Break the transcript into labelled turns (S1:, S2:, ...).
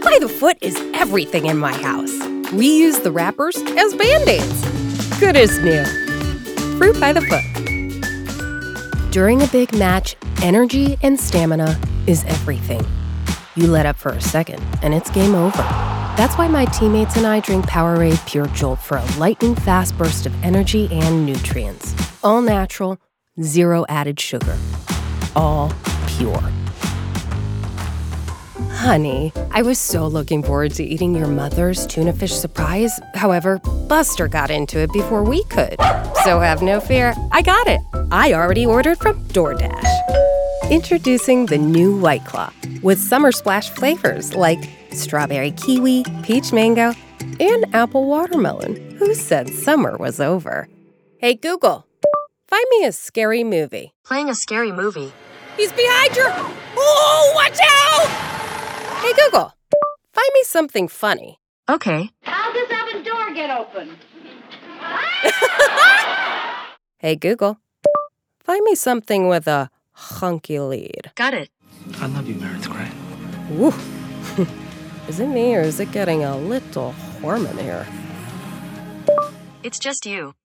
S1: by the Foot is everything in my house. We use the wrappers as Band-Aids. Good as new. Fruit by the Foot. During a big match, energy and stamina is everything. You let up for a second, and it's game over. That's why my teammates and I drink Powerade Pure Jolt for a lightning fast burst of energy and nutrients. All natural, zero added sugar. All pure. Honey, I was so looking forward to eating your mother's tuna fish surprise. However, Buster got into it before we could. So have no fear, I got it. I already ordered from DoorDash. Introducing the new White Claw with summer splash flavors like strawberry kiwi, peach mango, and apple watermelon. Who said summer was over? Hey Google, find me a scary movie.
S2: Playing a scary movie.
S1: He's behind your... Oh, watch out! Hey Google, find me something funny.
S2: Okay.
S3: How'd this oven door get open?
S1: Hey Google, find me something with a hunky lead.
S2: Got it.
S4: I love you, Meredith Grey.
S1: Woo. Is it me or is it getting a little warm in here?
S2: It's just you.